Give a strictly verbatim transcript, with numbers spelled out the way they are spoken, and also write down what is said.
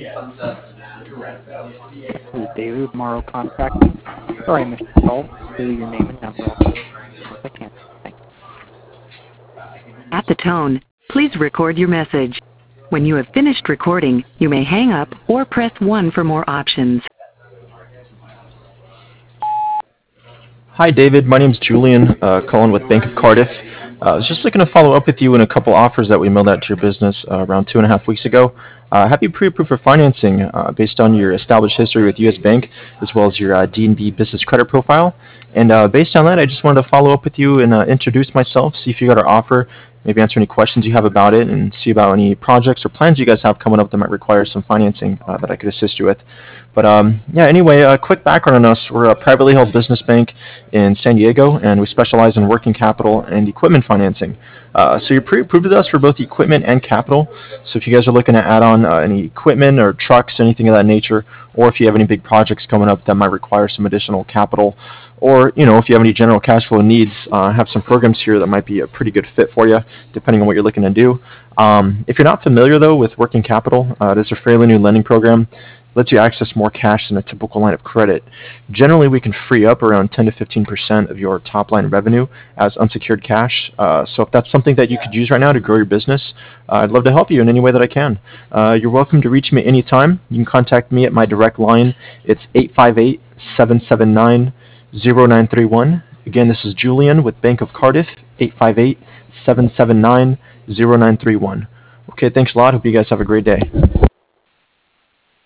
This is David with Morrow Contracting. Sorry, Mister Call. Leave your name and number. I'll call if I can. Thanks. At the tone, please record your message. When you have finished recording, you may hang up or press one for more options. Hi, David. My name's Julian, uh, calling with Bank of Cardiff. Uh, I was just looking to follow up with you in a couple offers that we mailed out to your business uh, around two and a half weeks ago. Uh, have you pre-approved for financing uh, based on your established history with U S Bank, as well as your uh, D and B business credit profile. And uh, based on that, I just wanted to follow up with you and uh, introduce myself, see if you got our offer, maybe answer any questions you have about it, and see about any projects or plans you guys have coming up that might require some financing uh, that I could assist you with. But um, yeah, anyway, a quick background on us. We're a privately held business bank in San Diego, and we specialize in working capital and equipment financing. Uh, so you're pre-approved with us for both equipment and capital. So if you guys are looking to add on uh, any equipment or trucks, anything of that nature, or if you have any big projects coming up that might require some additional capital, or you know if you have any general cash flow needs, uh, have some programs here that might be a pretty good fit for you, depending on what you're looking to do. Um, if you're not familiar though with working capital, uh, it is a fairly new lending program. Lets you access more cash than a typical line of credit. Generally, we can free up around ten to fifteen percent of your top line revenue as unsecured cash. Uh, so if that's something that you could use right now to grow your business, uh, I'd love to help you in any way that I can. Uh, you're welcome to reach me anytime. You can contact me at my direct line. It's eight five eight, seven seven nine, zero nine three one. Again, this is Julian with Bank of Cardiff, eight five eight, seven seven nine, zero nine three one. Okay, thanks a lot. Hope you guys have a great day.